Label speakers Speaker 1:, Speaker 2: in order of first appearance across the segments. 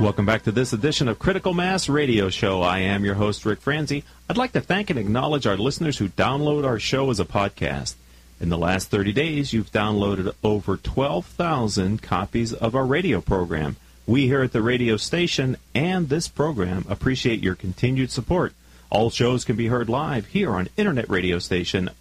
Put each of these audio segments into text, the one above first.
Speaker 1: Welcome back to this edition of Critical Mass Radio Show. I am your host, Rick Franzi. I'd like to thank and acknowledge our listeners who download our show as a podcast. In the last 30 days, you've downloaded over 12,000 copies of our radio program. We here at the radio station and this program appreciate your continued support. All shows can be heard live here on internet radio station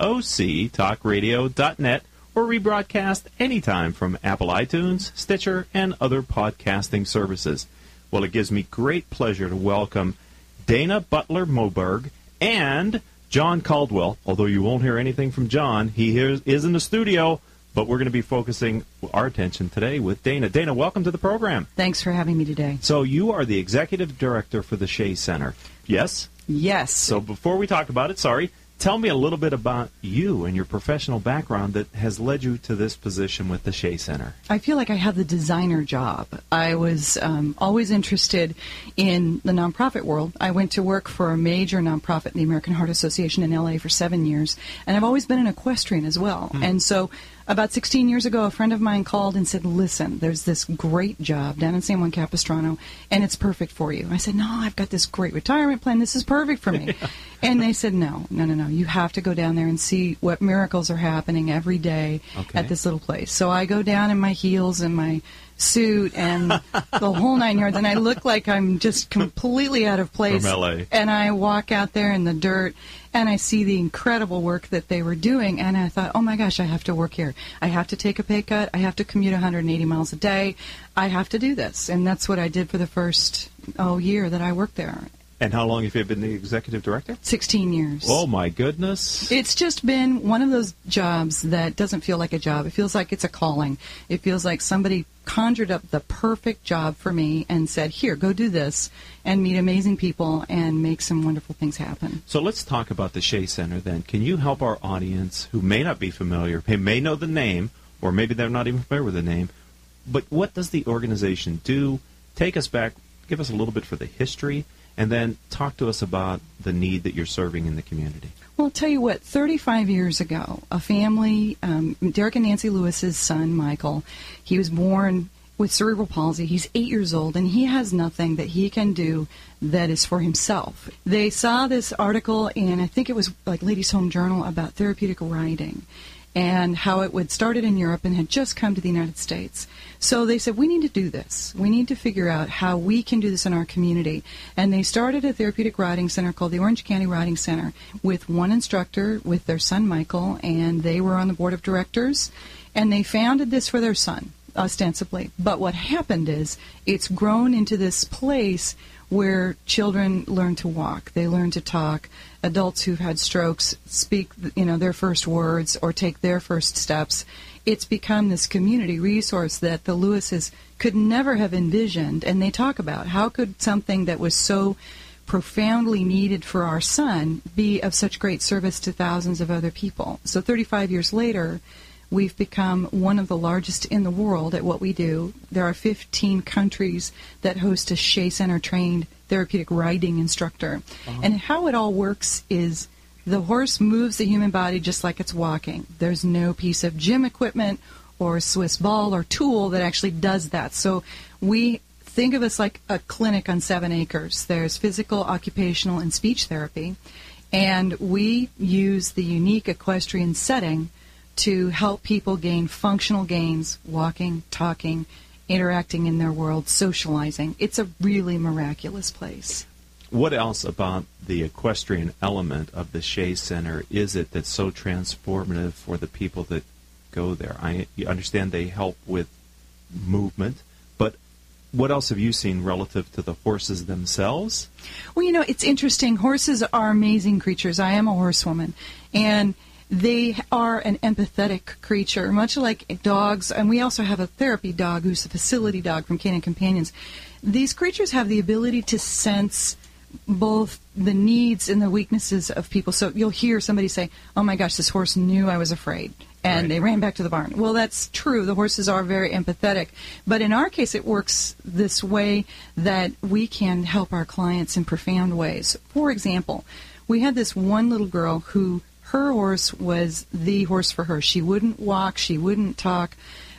Speaker 1: octalkradio.net or rebroadcast anytime from Apple iTunes, Stitcher, and other podcasting services. Well, it gives me great pleasure to welcome Dana Butler Moberg and John Caldwell. Although you won't hear anything from John, he is in the studio, but we're going to be focusing our attention today with Dana. Dana, welcome to the program.
Speaker 2: Thanks for having me today.
Speaker 1: So you are the executive director for the Shea Center, yes?
Speaker 2: Yes.
Speaker 1: So before we talk about it, tell me a little bit about you and your professional background that has led you to this position with the Shea Center.
Speaker 2: I feel like I have the designer job. I was always interested in the nonprofit world. I went to work for a major nonprofit, the American Heart Association in L.A. for 7 years, and I've always been an equestrian as well. And so about 16 years ago, a friend of mine called and said, listen, there's this great job down in San Juan Capistrano, and it's perfect for you. I said, no, I've got this great retirement plan. This is perfect for me. And they said, no. You have to go down there and see what miracles are happening every day at this little place. So I go down in my heels and my suit and the whole 9 yards, and I look like I'm just completely out of place.
Speaker 1: From L.A.
Speaker 2: And I walk out there in the dirt, and I see the incredible work that they were doing, and I thought, oh my gosh, I have to work here. I have to take a pay cut. I have to commute 180 miles a day. I have to do this. And that's what I did for the first year that I worked there.
Speaker 1: And how long have you been the executive director?
Speaker 2: 16 years.
Speaker 1: Oh, my goodness.
Speaker 2: It's just been one of those jobs that doesn't feel like a job. It feels like it's a calling. It feels like somebody conjured up the perfect job for me and said, here, go do this and meet amazing people and make some wonderful things happen.
Speaker 1: So let's talk about the Shea Center then. Can you help our audience who may not be familiar, who may know the name, or maybe they're not even familiar with the name, but what does the organization do? Take us back, give us a little bit for the history, and then talk to us about the need that you're serving in the community.
Speaker 2: Well, I'll tell you what, 35 years ago, a family, Derek and Nancy Lewis's son, Michael, he was born with cerebral palsy. He's 8 years old, and he has nothing that he can do that is for himself. They saw this article in, I think it was like Ladies' Home Journal, about therapeutic riding and how it would started in Europe and had just come to the United States. So they said, we need to do this. We need to figure out how we can do this in our community. And they started a therapeutic riding center called the Orange County Riding Center with one instructor with their son, Michael, and they were on the board of directors. And they founded this for their son, ostensibly. But what happened is it's grown into this place where children learn to walk, they learn to talk, adults who've had strokes speak, their first words or take their first steps. It's become this community resource that the Lewises could never have envisioned, and they talk about how could something that was so profoundly needed for our son be of such great service to thousands of other people. So 35 years later, we've become one of the largest in the world at what we do. There are 15 countries that host a Shea Center-trained therapeutic riding instructor. Uh-huh. And how it all works is the horse moves the human body just like it's walking. There's no piece of gym equipment or Swiss ball or tool that actually does that. So we think of us like a clinic on 7 acres. There's physical, occupational, and speech therapy. And we use the unique equestrian setting to help people gain functional gains, walking, talking, interacting in their world, socializing. It's a really miraculous place.
Speaker 1: What else about the equestrian element of the Shea Center is it that's so transformative for the people that go there? I understand they help with movement, but what else have you seen relative to the horses themselves?
Speaker 2: Well, it's interesting. Horses are amazing creatures. I am a horsewoman, and they are an empathetic creature, much like dogs, and we also have a therapy dog who's a facility dog from Canine Companions. These creatures have the ability to sense both the needs and the weaknesses of people. So you'll hear somebody say, oh my gosh, this horse knew I was afraid, and they ran back to the barn. Well, that's true. The horses are very empathetic. But in our case, it works this way that we can help our clients in profound ways. For example, we had this one little girl who her horse was the horse for her. She wouldn't walk. She wouldn't talk.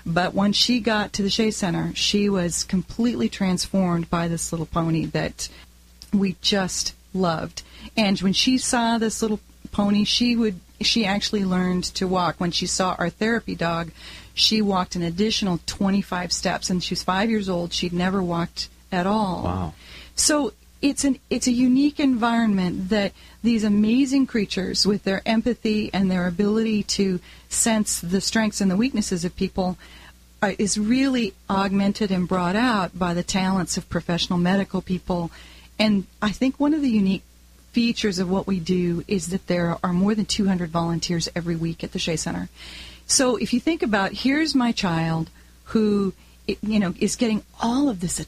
Speaker 2: But when she got to the Shea Center, she was completely transformed by this little pony that we just loved. And when she saw this little pony, she actually learned to walk. When she saw our therapy dog, she walked an additional 25 steps, and she's 5 years old. She'd never walked at all.
Speaker 1: Wow.
Speaker 2: So it's a unique environment that these amazing creatures, with their empathy and their ability to sense the strengths and the weaknesses of people, is really augmented and brought out by the talents of professional medical people. And I think one of the unique features of what we do is that there are more than 200 volunteers every week at the Shea Center. So if you think about, here's my child who, is getting all of this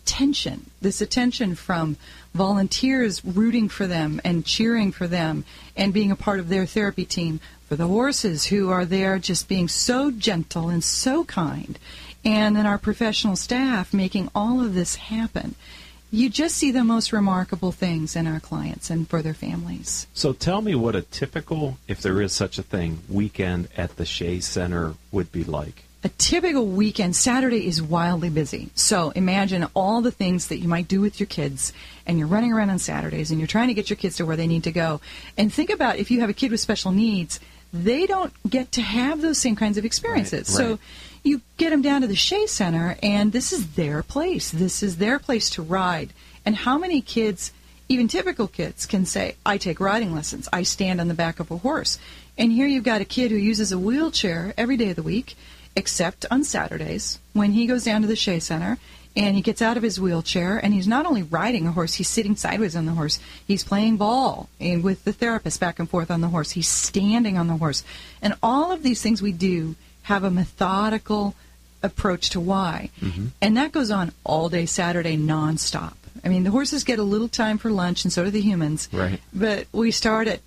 Speaker 2: attention from volunteers rooting for them and cheering for them and being a part of their therapy team, for the horses who are there just being so gentle and so kind, and then our professional staff making all of this happen. You just see the most remarkable things in our clients and for their families.
Speaker 1: So tell me what a typical, if there is such a thing, weekend at the Shea Center would be like.
Speaker 2: A typical weekend, Saturday is wildly busy. So imagine all the things that you might do with your kids, and you're running around on Saturdays, and you're trying to get your kids to where they need to go. And think about if you have a kid with special needs, they don't get to have those same kinds of experiences.
Speaker 1: Right.
Speaker 2: So you get them down to the Shea Center, and this is their place. This is their place to ride. And how many kids, even typical kids, can say, I take riding lessons, I stand on the back of a horse. And here you've got a kid who uses a wheelchair every day of the week, except on Saturdays, when he goes down to the Shea Center and he gets out of his wheelchair, and he's not only riding a horse, he's sitting sideways on the horse. He's playing ball and with the therapist back and forth on the horse. He's standing on the horse. And all of these things we do have a methodical approach to why. Mm-hmm. And that goes on all day Saturday nonstop. I mean, the horses get a little time for lunch, and so do the humans.
Speaker 1: Right.
Speaker 2: But we start at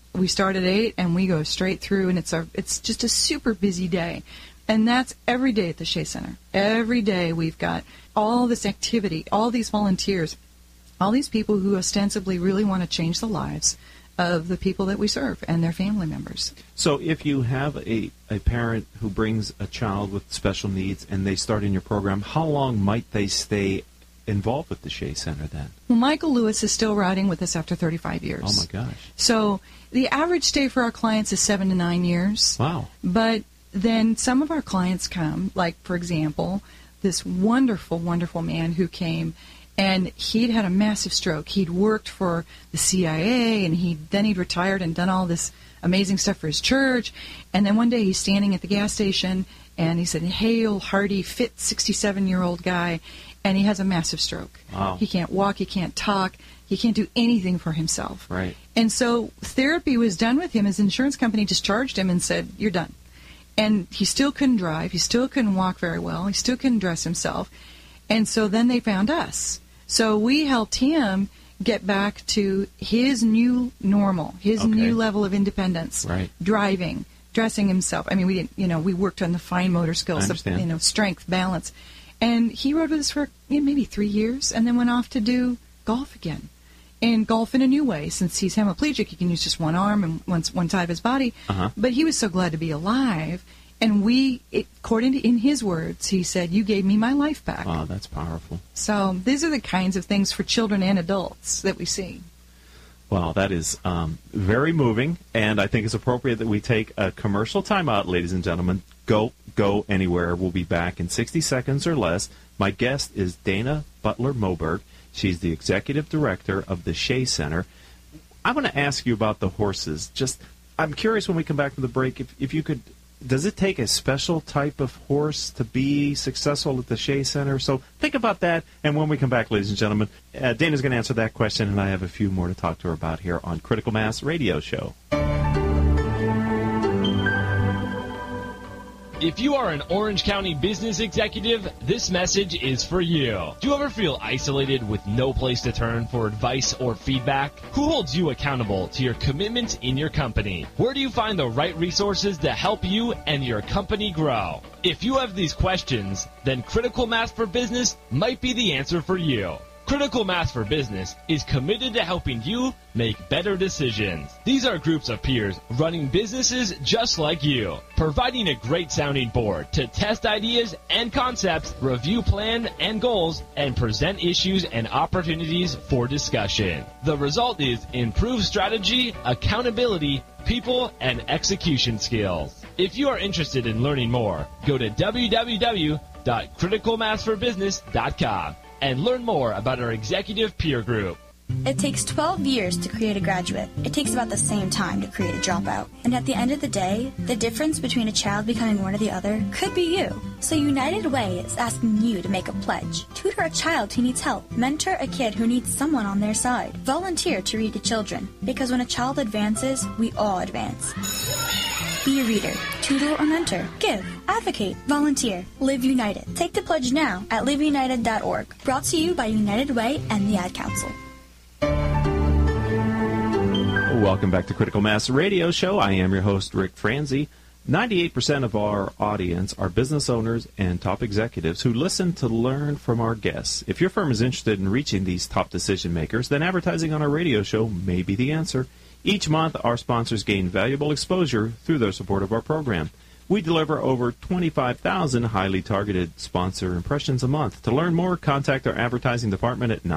Speaker 2: 8 and we go straight through, and it's just a super busy day. And that's every day at the Shea Center. Every day we've got all this activity, all these volunteers, all these people who ostensibly really want to change the lives of the people that we serve and their family members.
Speaker 1: So if you have a parent who brings a child with special needs and they start in your program, how long might they stay involved with the Shea Center then?
Speaker 2: Well, Michael Lewis is still riding with us after 35 years.
Speaker 1: Oh, my gosh.
Speaker 2: So the average stay for our clients is 7 to 9 years.
Speaker 1: Wow.
Speaker 2: But then some of our clients come, like, for example, this wonderful, wonderful man who came, and he'd had a massive stroke. He'd worked for the CIA, and he'd retired and done all this amazing stuff for his church. And then one day he's standing at the gas station, and he said, hale, hearty, fit 67-year-old guy, and he has a massive stroke.
Speaker 1: Wow.
Speaker 2: He can't walk, he can't talk, he can't do anything for himself.
Speaker 1: Right.
Speaker 2: And so therapy was done with him. His insurance company discharged him and said, you're done. And he still couldn't drive. He still couldn't walk very well. He still couldn't dress himself. And so then they found us. So we helped him get back to his new normal, his new level of independence,
Speaker 1: right.
Speaker 2: Driving, dressing himself. I mean, we didn't, we worked on the fine motor skills of, strength, balance. And he rode with us for maybe 3 years, and then went off to do golf again. And golf in a new way. Since he's hemiplegic, he can use just one arm and one side of his body.
Speaker 1: Uh-huh.
Speaker 2: But he was so glad to be alive. And according to in his words, he said, you gave me my life back.
Speaker 1: Wow, that's powerful.
Speaker 2: So these are the kinds of things for children and adults that we see.
Speaker 1: Wow, that is very moving, and I think it's appropriate that we take a commercial timeout, ladies and gentlemen. Go anywhere. We'll be back in 60 seconds or less. My guest is Dana Butler Moberg. She's the executive director of the Shea Center. I want to ask you about the horses. I'm curious when we come back from the break, if you could, does it take a special type of horse to be successful at the Shea Center? So think about that, and when we come back, ladies and gentlemen, Dana's going to answer that question, and I have a few more to talk to her about here on Critical Mass Radio Show.
Speaker 3: If you are an Orange County business executive, this message is for you. Do you ever feel isolated with no place to turn for advice or feedback? Who holds you accountable to your commitments in your company? Where do you find the right resources to help you and your company grow? If you have these questions, then Critical Mass for Business might be the answer for you. Critical Mass for Business is committed to helping you make better decisions. These are groups of peers running businesses just like you, providing a great sounding board to test ideas and concepts, review plans and goals, and present issues and opportunities for discussion. The result is improved strategy, accountability, people, and execution skills. If you are interested in learning more, go to www.criticalmassforbusiness.com and learn more about our executive peer group.
Speaker 4: It takes 12 years to create a graduate. It takes about the same time to create a dropout. And at the end of the day, the difference between a child becoming one or the other could be you. So United Way is asking you to make a pledge. Tutor a child who needs help. Mentor a kid who needs someone on their side. Volunteer to read to children. Because when a child advances, we all advance. Be a reader, tutor, or mentor. Give, advocate, volunteer. Live United. Take the pledge now at liveunited.org. Brought to you by United Way and the Ad Council.
Speaker 1: Welcome back to Critical Mass Radio Show. I am your host, Rick Franzi. 98% of our audience are business owners and top executives who listen to learn from our guests. If your firm is interested in reaching these top decision makers, then advertising on our radio show may be the answer. Each month, our sponsors gain valuable exposure through their support of our program. We deliver over 25,000 highly targeted sponsor impressions a month. To learn more, contact our advertising department at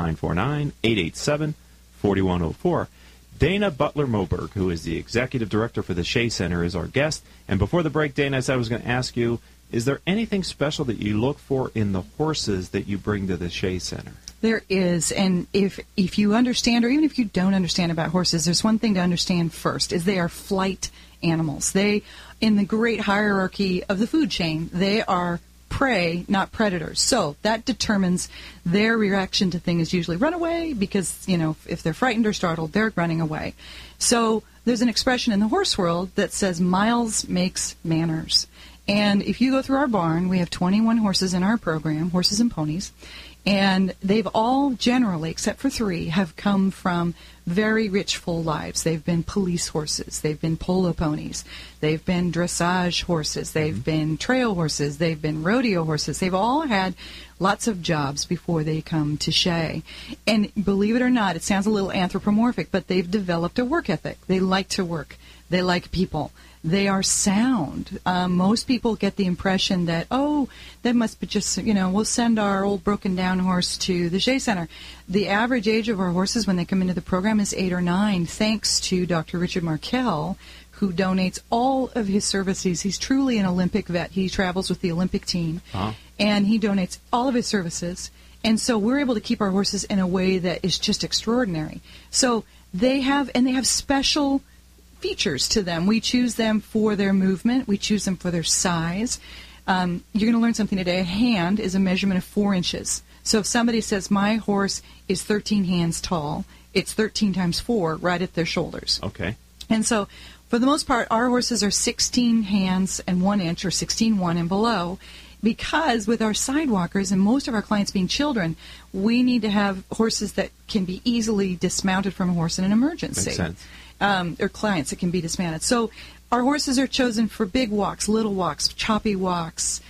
Speaker 1: 949-887-4104. Dana Butler Moberg, who is the executive director for the Shea Center, is our guest. And before the break, Dana, I said I was going to ask you, is there anything special that you look for in the horses that you bring to the Shea Center?
Speaker 2: There is, and if you understand, or even if you don't understand about horses, there's one thing to understand first, is they are flight animals. They, in the great hierarchy of the food chain, they are prey, not predators. So that determines their reaction to things is usually run away because, if they're frightened or startled, they're running away. So there's an expression in the horse world that says miles makes manners. And if you go through our barn, we have 21 horses in our program, horses and ponies, and they've all generally, except for 3, have come from very rich, full lives. They've been police horses. They've been polo ponies. They've been dressage horses. They've been trail horses. They've been rodeo horses. They've all had lots of jobs before they come to Shea. And believe it or not, it sounds a little anthropomorphic, but they've developed a work ethic. They like to work. They like people. They are sound. Most people get the impression that, that must be just, we'll send our old broken down horse to the Shea Center. The average age of our horses when they come into the program is 8 or 9, thanks to Dr. Richard Markell, who donates all of his services. He's truly an Olympic vet. He travels with the Olympic team, and he donates all of his services. And so we're able to keep our horses in a way that is just extraordinary. So they have special features to them. We choose them for their movement. We choose them for their size. You're going to learn something today. A hand is a measurement of 4 inches. So if somebody says, my horse is 13 hands tall, it's 13 times 4 right at their shoulders.
Speaker 1: Okay.
Speaker 2: And so for the most part, our horses are 16 hands and 1 inch, or 16.1 and below, because with our sidewalkers and most of our clients being children, we need to have horses that can be easily dismounted from a horse in an emergency.
Speaker 1: Makes sense.
Speaker 2: Or clients that can be dismounted. So our horses are chosen for big walks, little walks, choppy walks,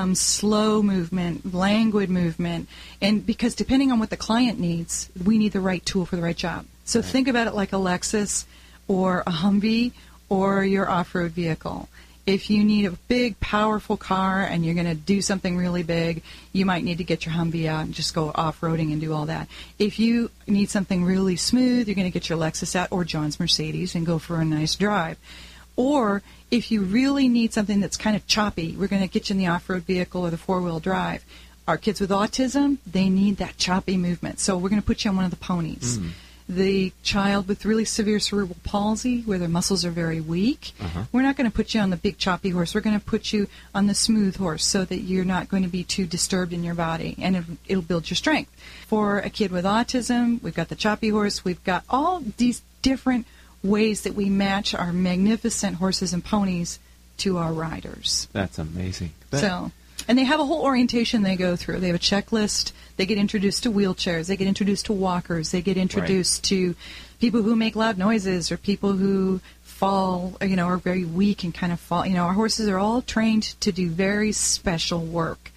Speaker 2: slow movement, languid movement, and because depending on what the client needs, we need the right tool for the right job. So
Speaker 1: Right.
Speaker 2: Think about it like a Lexus or a Humvee or your off-road vehicle. If you need a big, powerful car and you're going to do something really big, you might need to get your Humvee out and just go off-roading and do all that. If you need something really smooth, you're going to get your Lexus out or John's Mercedes and go for a nice drive. Or if you really need something that's kind of choppy, we're going to get you in the off-road vehicle or the four-wheel drive. Our kids with autism, they need that choppy movement. So we're going to put you on one of the ponies. The child with really severe cerebral palsy, where their muscles are very weak, we're not going to put you on the big choppy horse. We're going to put you on the smooth horse so that you're not going to be too disturbed in your body, and it'll build your strength. For a kid with autism, we've got the choppy horse. We've got all these different ways that we match our magnificent horses and ponies to our riders.
Speaker 1: That's amazing.
Speaker 2: And they have a whole orientation they go through. They have a checklist. They get introduced to wheelchairs. They get introduced to walkers. They get introduced to people who make loud noises or people who fall, are very weak and kind of fall. Our horses are all trained to do very special work.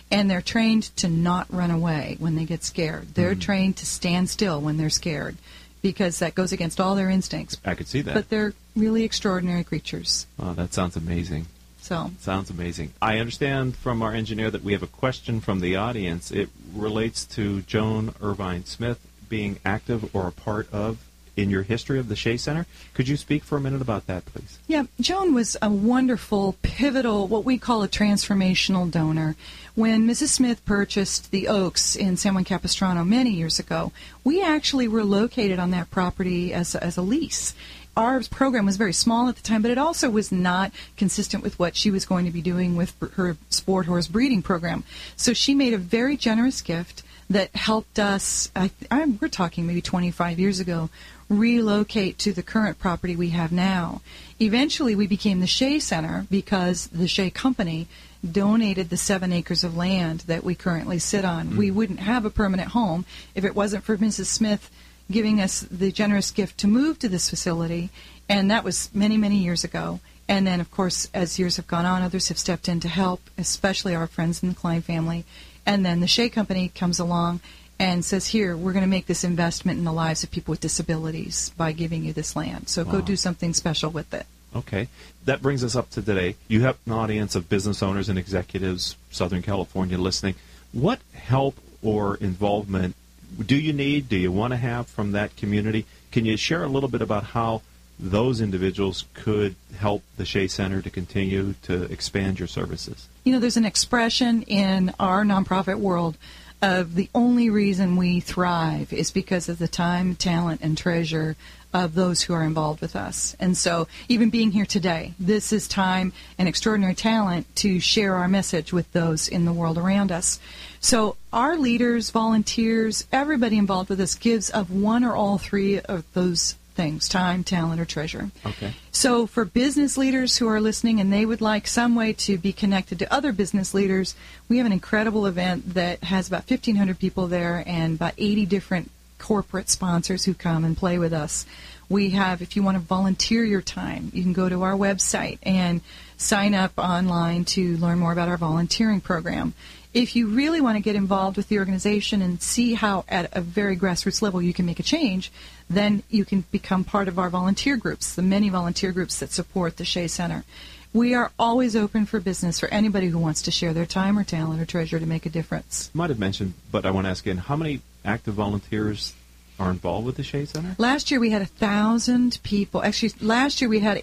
Speaker 2: And they're trained to not run away when they get scared. They're trained to stand still when they're scared, because that goes against all their instincts.
Speaker 1: I could see that.
Speaker 2: But they're really extraordinary creatures.
Speaker 1: Oh, that sounds amazing.
Speaker 2: So
Speaker 1: Sounds amazing. I understand from our engineer that we have a question from the audience. It relates to Joan Irvine Smith being active or a part of in your history of the Shea Center. Could you speak for a minute about that, please?
Speaker 2: yeah, Joan was a wonderful, pivotal, what we call a transformational donor. When Mrs. Smith purchased the Oaks in San Juan Capistrano many years ago, we actually were located on that property as a lease. Our program was very small at the time, but it also was not consistent with what she was going to be doing with her sport horse breeding program. So she made a very generous gift that helped us, we're talking maybe 25 years ago, relocate to the current property we have now. Eventually, we became the Shea Center because the Shea Company donated the 7 acres of land that we currently sit on. We wouldn't have a permanent home if it wasn't for Mrs. Smith giving us the generous gift to move to this facility, and that was many, many years ago. And then, of course, as years have gone on, others have stepped in to help, especially our friends in the Klein family. And then the Shea Company comes along and says, here, we're going to make this investment in the lives of people with disabilities by giving you this land. So go do something special with it.
Speaker 1: Okay. That brings us up to today. You have an audience of business owners and executives, Southern California, listening. What help or involvement do you need, do you want to have from that community? Can you share a little bit about how those individuals could help the Shea Center to continue to expand your services?
Speaker 2: You know, there's an expression in our nonprofit world of the only reason we thrive is because of the time, talent, and treasure of those who are involved with us. And so even being here today, this is time and extraordinary talent to share our message with those in the world around us. So our leaders, volunteers, everybody involved with us gives of one or all three of those things: time, talent, or treasure.
Speaker 1: Okay.
Speaker 2: So for business leaders who are listening and they would like some way to be connected to other business leaders, we have an incredible event that has about 1,500 people there and about 80 different corporate sponsors who come and play with us. We have, if you want to volunteer your time, you can go to our website and sign up online to learn more about our volunteering program. If you really want to get involved with the organization and see how at a very grassroots level you can make a change, then you can become part of our volunteer groups, the many volunteer groups that support the Shea Center. We are always open for business for anybody who wants to share their time or talent or treasure to make a difference.
Speaker 1: You might have mentioned, but I want to ask again, how many active volunteers are involved with the Shea Center?
Speaker 2: Last year we had 1,000 people. Actually, last year we had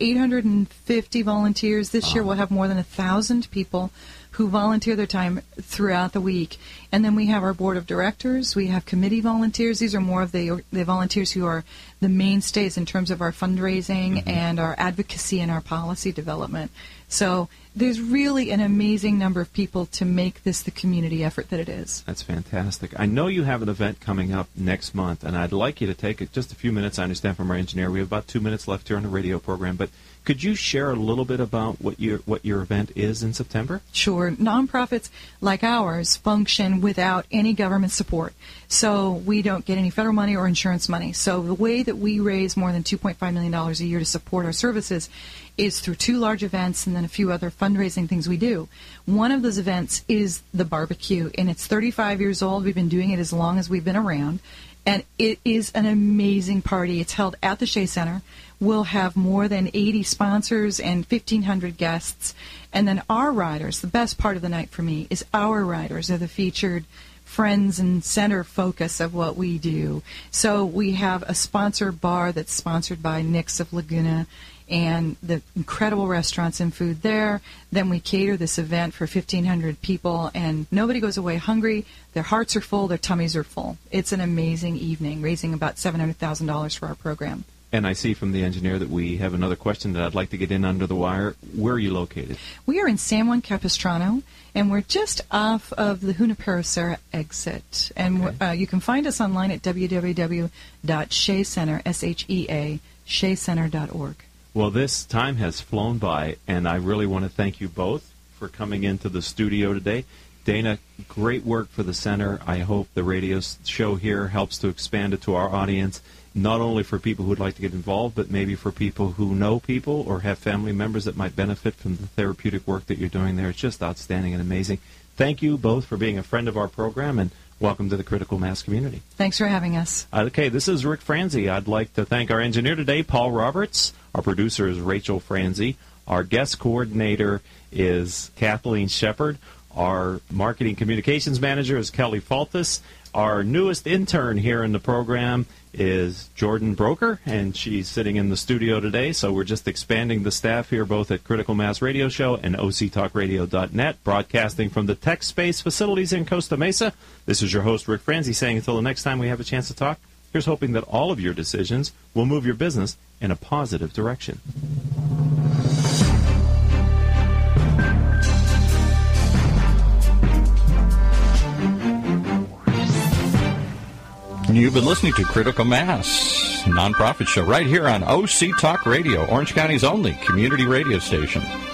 Speaker 2: 850 volunteers. This year we'll have more than 1,000 people who volunteer their time throughout the week. And then we have our board of directors. We have committee volunteers. These are more of the volunteers who are the mainstays in terms of our fundraising and our advocacy and our policy development. So there's really an amazing number of people to make this the community effort that it is.
Speaker 1: That's fantastic. I know you have an event coming up next month, and I'd like you to take just a few minutes. I understand from our engineer we have about 2 minutes left here on the radio program, but could you share a little bit about what your event is in September?
Speaker 2: Sure. Nonprofits like ours function without any government support. So we don't get any federal money or insurance money. So the way that we raise more than $2.5 million a year to support our services is through 2 large events and then a few other fundraising things we do. One of those events is the barbecue, and it's 35 years old. We've been doing it as long as we've been around, and it is an amazing party. It's held at the Shea Center. We'll have more than 80 sponsors and 1,500 guests. And then our riders, the best part of the night for me is our riders are the featured friends and center focus of what we do. So we have a sponsor bar that's sponsored by Nick's of Laguna and the incredible restaurants and food there. Then we cater this event for 1,500 people, and nobody goes away hungry. Their hearts are full, their tummies are full. It's an amazing evening, raising about $700,000 for our program.
Speaker 1: And I see from the engineer that we have another question that I'd like to get in under the wire. Where are you located? We
Speaker 2: are in San Juan Capistrano, and we're just off of the Junipero Serra exit. And you can find us online at www.sheacenter, S-H-E-A, sheacenter.org.
Speaker 1: Well, this time has flown by, and I really want to thank you both for coming into the studio today. Dana, great work for the center. I hope the radio show here helps to expand it to our audience, not only for people who would like to get involved, but maybe for people who know people or have family members that might benefit from the therapeutic work that you're doing there. It's just outstanding and amazing. thank you both for being a friend of our program, and welcome to the Critical Mass community.
Speaker 2: Thanks for having us.
Speaker 1: Okay, this is Rick Franzi. I'd like to thank our engineer today, Paul Roberts. Our producer is Rachel Franzi. Our guest coordinator is Kathleen Shepard. Our marketing communications manager is Kelly Faltis. Our newest intern here in the program is Jordan Broker, and she's sitting in the studio today, so we're just expanding the staff here both at Critical Mass Radio Show and OCTalkRadio.net, broadcasting from the Tech Space facilities in Costa Mesa. This is your host, Rick Franzi, saying until the next time we have a chance to talk, here's hoping that all of your decisions will move your business in a positive direction.
Speaker 5: You've been listening to Critical Mass, nonprofit show right here on OC Talk Radio, Orange County's only community radio station.